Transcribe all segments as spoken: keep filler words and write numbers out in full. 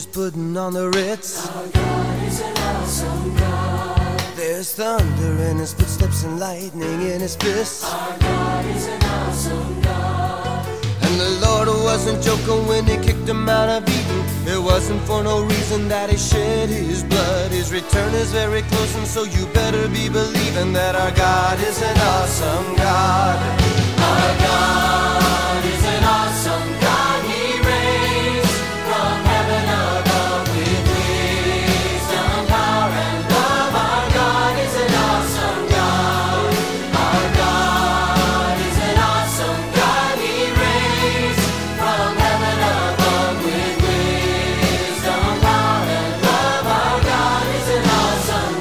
is putting on the Ritz. Our God is an awesome God. There's thunder in his footsteps and lightning in his fists. Our God is an awesome God. And the Lord wasn't joking when he kicked him out of Eden. It wasn't for no reason that he shed his blood. His return is very close, and so you better be believing that our God is an awesome God. Our God is an awesome God. He reigns from heaven above with wisdom, power, and love. Our God is an awesome God. Our God is an awesome God. He reigns from heaven above with wisdom, power, and love. Our God is an awesome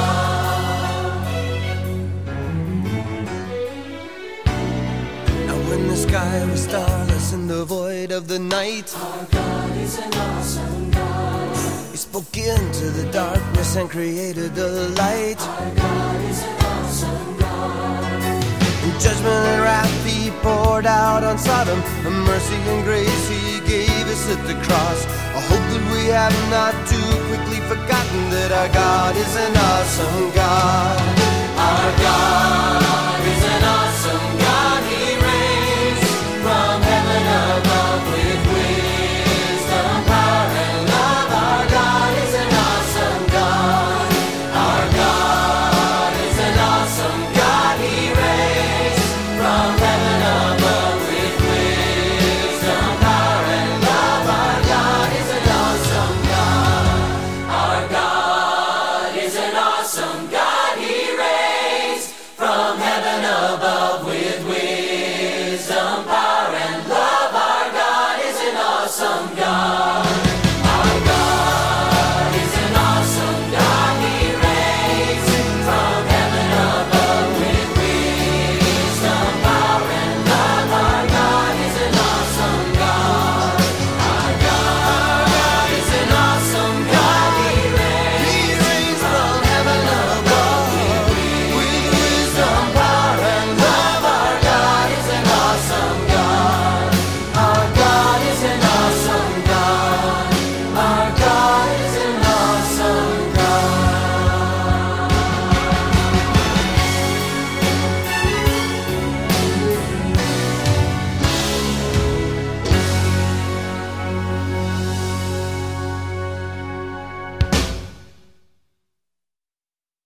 God. Now when the sky was starless in the void of the night, Our God is an awesome God. he spoke into the darkness and created the light. Our God is an awesome God. In judgment and wrath he poured out on Sodom. A mercy and grace he gave us at the cross. I hope that we have not too quickly forgotten that our God is an awesome God. Our God is an awesome God.